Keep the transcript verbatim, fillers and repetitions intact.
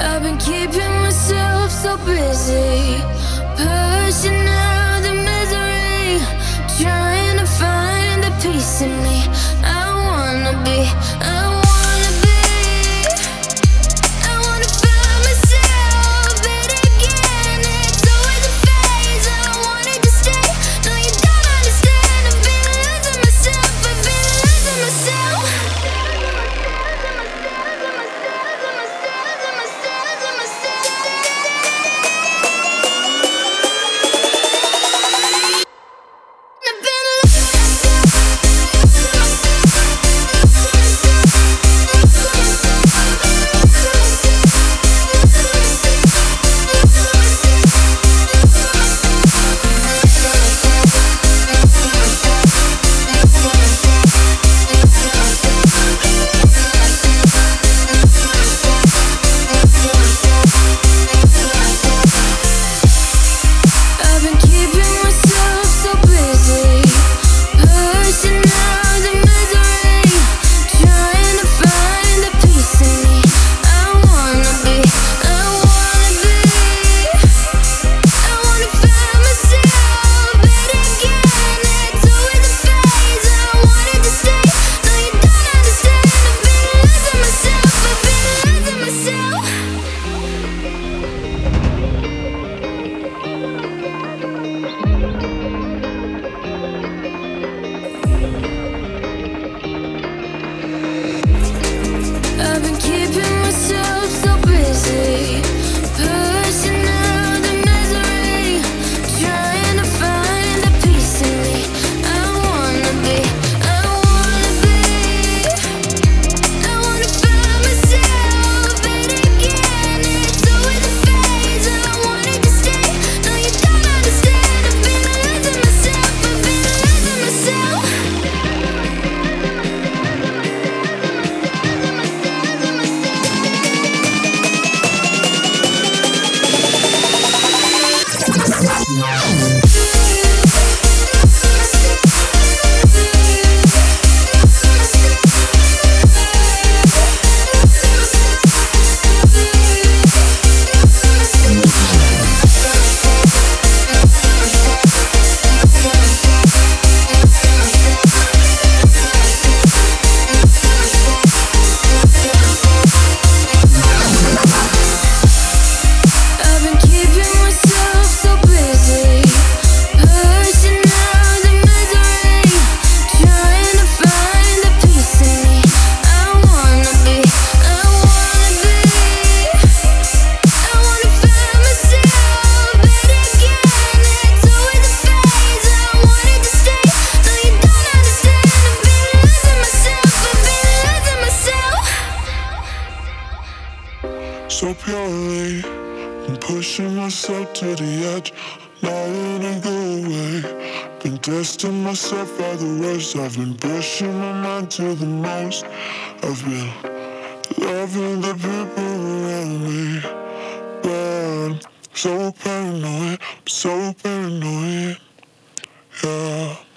I've been keeping myself so busy, pushing out the misery, trying to find the peace in me. I wanna be, I wanna be, I wanna find myself, but again, it's always a phase. I wanted to stay, no you don't understand. I've been losing myself, I've been losing myself. I've been keeping myself so busy, pushing out the misery, trying to find the peace in me. I wanna be, I wanna be, I wanna find myself, but again, it's always a phase. I wanted to stay, no you don't understand. I've been losing myself, I've been losing myself. So purely, I'm pushing myself to the edge, not wanna go away. Been testing myself by the worst. I've been pushing my mind to the most. I've been loving the people around me, but I'm so paranoid, I'm so paranoid, yeah.